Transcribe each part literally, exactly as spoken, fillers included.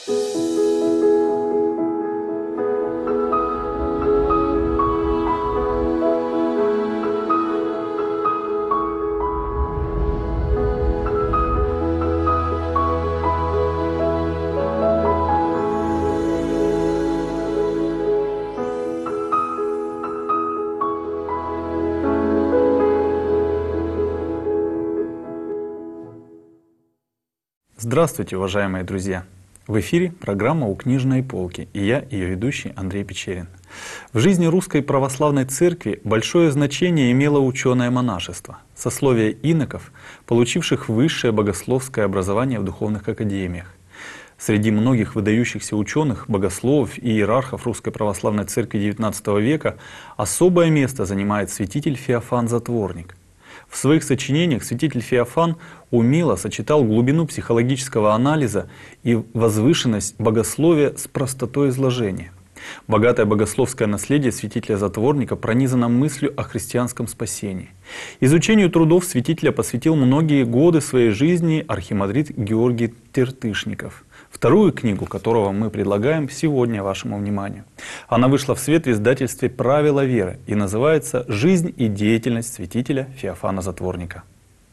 Здравствуйте, уважаемые друзья! В эфире программа «У книжной полки» и я, ее ведущий Андрей Печерин. В жизни Русской Православной Церкви большое значение имело ученое монашество, сословие иноков, получивших высшее богословское образование в духовных академиях. Среди многих выдающихся ученых, богословов и иерархов Русской Православной Церкви девятнадцатого века особое место занимает святитель Феофан Затворник. В своих сочинениях святитель Феофан умело сочетал глубину психологического анализа и возвышенность богословия с простотой изложения. Богатое богословское наследие святителя Затворника пронизано мыслью о христианском спасении. Изучению трудов святителя посвятил многие годы своей жизни архимандрит Георгий Тертышников, вторую книгу которого мы предлагаем сегодня вашему вниманию. Она вышла в свет в издательстве «Правила веры» и называется «Жизнь и деятельность святителя Феофана Затворника».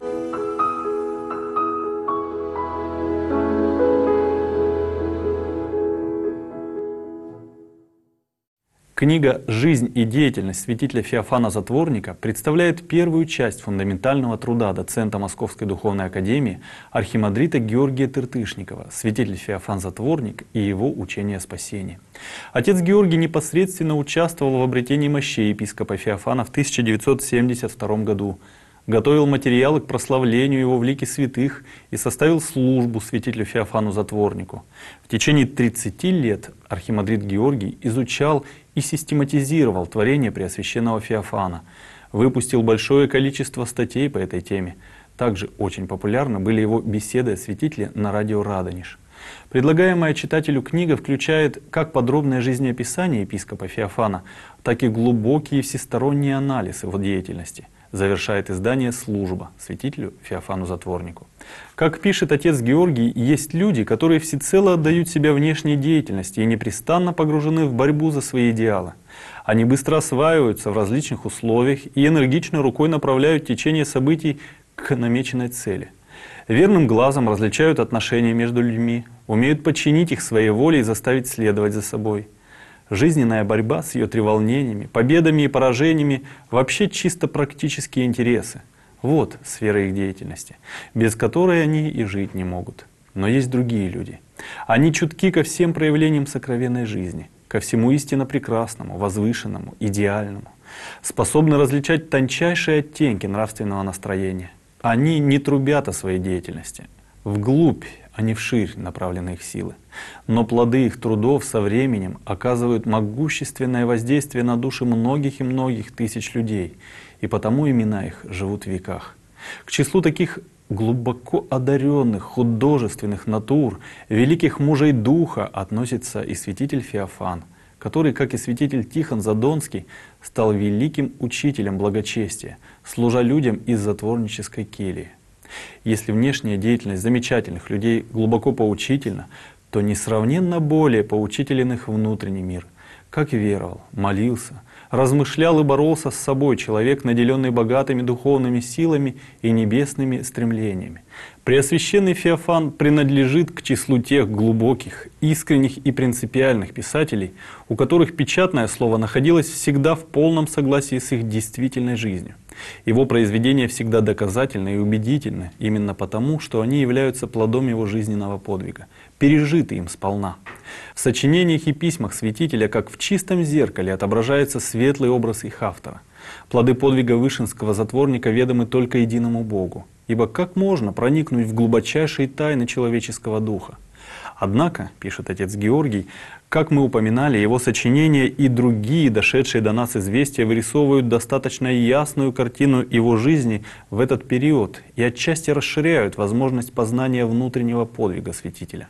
Книга «Жизнь и деятельность святителя Феофана Затворника» представляет первую часть фундаментального труда доцента Московской Духовной Академии архимандрита Георгия Тертышникова «Святитель Феофан Затворник и его учение о спасении». Отец Георгий непосредственно участвовал в обретении мощей епископа Феофана в тысяча девятьсот семьдесят втором году, готовил материалы к прославлению его в лике святых и составил службу святителю Феофану Затворнику. В течение тридцати лет архимандрит Георгий изучал и систематизировал творение Преосвященного Феофана, выпустил большое количество статей по этой теме. Также очень популярны были его беседы о святителе на радио «Радонеж». Предлагаемая читателю книга включает как подробное жизнеописание епископа Феофана, так и глубокий и всесторонний анализ его деятельности. Завершает издание «Служба» святителю Феофану Затворнику. Как пишет отец Георгий, есть люди, которые всецело отдают себя внешней деятельности и непрестанно погружены в борьбу за свои идеалы. Они быстро осваиваются в различных условиях и энергичной рукой направляют течение событий к намеченной цели. Верным глазом различают отношения между людьми, умеют подчинить их своей воле и заставить следовать за собой. Жизненная борьба с ее треволнениями, победами и поражениями – вообще чисто практические интересы. Вот сфера их деятельности, без которой они и жить не могут. Но есть другие люди. Они чутки ко всем проявлениям сокровенной жизни, ко всему истинно прекрасному, возвышенному, идеальному, способны различать тончайшие оттенки нравственного настроения. Они не трубят о своей деятельности. Вглубь, а не вширь направлены их силы. Но плоды их трудов со временем оказывают могущественное воздействие на души многих и многих тысяч людей, и потому имена их живут в веках. К числу таких глубоко одаренных художественных натур, великих мужей духа относится и святитель Феофан, который, как и святитель Тихон Задонский, стал великим учителем благочестия, служа людям из затворнической кельи. Если внешняя деятельность замечательных людей глубоко поучительна, то несравненно более поучителен их внутренний мир. Как веровал, молился, размышлял и боролся с собой человек, наделенный богатыми духовными силами и небесными стремлениями. Преосвященный Феофан принадлежит к числу тех глубоких, искренних и принципиальных писателей, у которых печатное слово находилось всегда в полном согласии с их действительной жизнью. Его произведения всегда доказательны и убедительны именно потому, что они являются плодом его жизненного подвига, пережиты им сполна. В сочинениях и письмах святителя, как в чистом зеркале, отображается светлый образ их автора. Плоды подвига вышинского затворника ведомы только единому Богу, ибо как можно проникнуть в глубочайшие тайны человеческого духа? Однако, пишет отец Георгий, как мы упоминали, его сочинения и другие дошедшие до нас известия вырисовывают достаточно ясную картину его жизни в этот период и отчасти расширяют возможность познания внутреннего подвига святителя.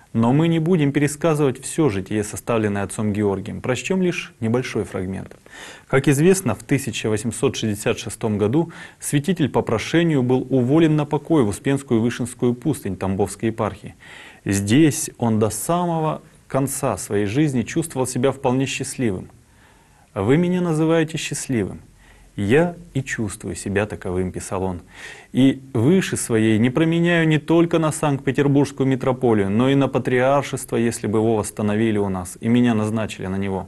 Но мы не будем пересказывать все житие, составленное отцом Георгием, прочтем лишь небольшой фрагмент. Как известно, в тысяча восемьсот шестьдесят шестом году святитель по прошению был уволен на покой в Успенскую Вышинскую пустынь Тамбовской епархии. Здесь он до самого конца своей жизни чувствовал себя вполне счастливым. «Вы меня называете счастливым. Я и чувствую себя таковым», — писал он. «И выше своей не променяю не только на Санкт-Петербургскую митрополию, но и на патриаршество, если бы его восстановили у нас и меня назначили на него.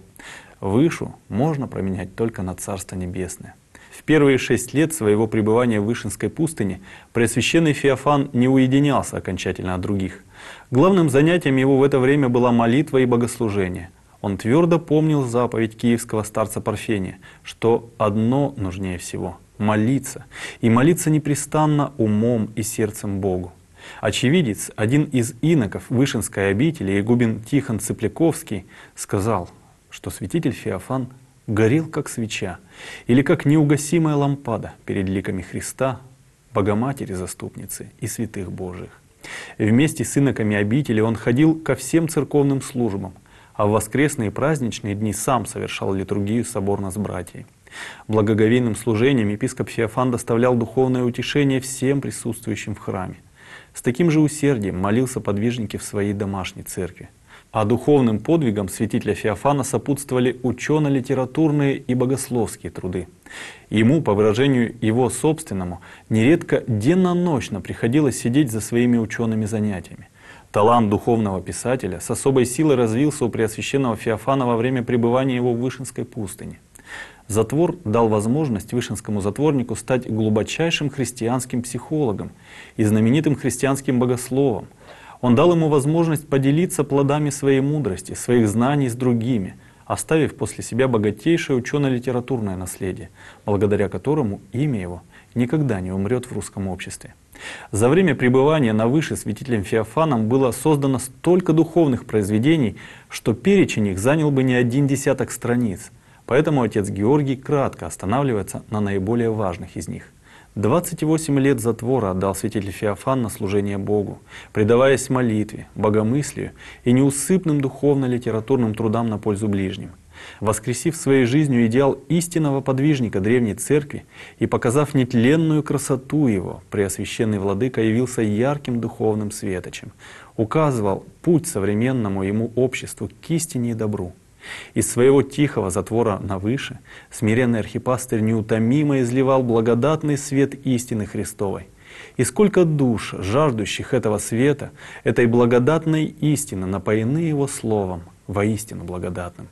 Вышу можно променять только на Царство Небесное». В первые шесть лет своего пребывания в Вышинской пустыне Преосвященный Феофан не уединялся окончательно от других. Главным занятием его в это время была молитва и богослужение. Он твердо помнил заповедь киевского старца Парфения, что одно нужнее всего — молиться, и молиться непрестанно умом и сердцем Богу. Очевидец, один из иноков Вышинской обители, игумен Тихон Цыпляковский, сказал, что святитель Феофан горел как свеча или как неугасимая лампада перед ликами Христа, Богоматери Заступницы и святых Божиих. Вместе с иноками обители он ходил ко всем церковным службам, а в воскресные и праздничные дни сам совершал литургию соборно с братьями. Благоговейным служением епископ Феофан доставлял духовное утешение всем присутствующим в храме. С таким же усердием молился подвижники в своей домашней церкви. А духовным подвигам святителя Феофана сопутствовали учено-литературные и богословские труды. Ему, по выражению его собственному, нередко денно-ночно приходилось сидеть за своими учеными занятиями. Талант духовного писателя с особой силой развился у Преосвященного Феофана во время пребывания его в Вышинской пустыне. Затвор дал возможность вышинскому затворнику стать глубочайшим христианским психологом и знаменитым христианским богословом. Он дал ему возможность поделиться плодами своей мудрости, своих знаний с другими, оставив после себя богатейшее учено-литературное наследие, благодаря которому имя его никогда не умрет в русском обществе. За время пребывания на Выше святителем Феофаном было создано столько духовных произведений, что перечень их занял бы не один десяток страниц. Поэтому отец Георгий кратко останавливается на наиболее важных из них. двадцать восемь лет затвора отдал святитель Феофан на служение Богу, предаваясь молитве, богомыслию и неусыпным духовно-литературным трудам на пользу ближним. Воскресив своей жизнью идеал истинного подвижника Древней Церкви и показав нетленную красоту его, Преосвященный Владыка явился ярким духовным светочем, указывал путь современному ему обществу к истине и добру. Из своего тихого затвора на Выше смиренный архипастырь неутомимо изливал благодатный свет истины Христовой. И сколько душ, жаждущих этого света, этой благодатной истины, напоены его словом, воистину благодатным.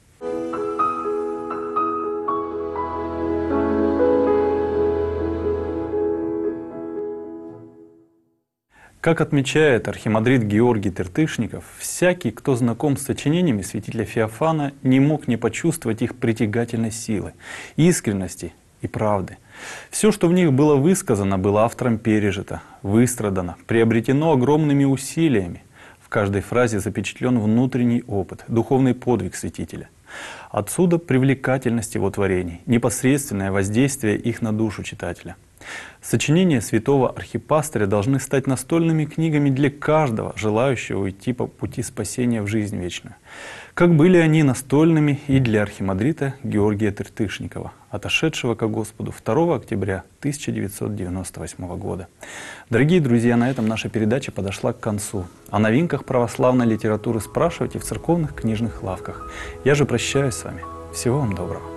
Как отмечает архимандрит Георгий Тыртышников, всякий, кто знаком с сочинениями святителя Феофана, не мог не почувствовать их притягательной силы, искренности и правды. Все, что в них было высказано, было автором пережито, выстрадано, приобретено огромными усилиями. В каждой фразе запечатлен внутренний опыт, духовный подвиг святителя. Отсюда привлекательность его творений, непосредственное воздействие их на душу читателя. Сочинения святого архипастыря должны стать настольными книгами для каждого, желающего уйти по пути спасения в жизнь вечную. Как были они настольными и для архимандрита Георгия Тыртышникова, отошедшего ко Господу второго октября тысяча девятьсот девяносто восьмого года. Дорогие друзья, на этом наша передача подошла к концу. О новинках православной литературы спрашивайте в церковных книжных лавках. Я же прощаюсь с вами. Всего вам доброго.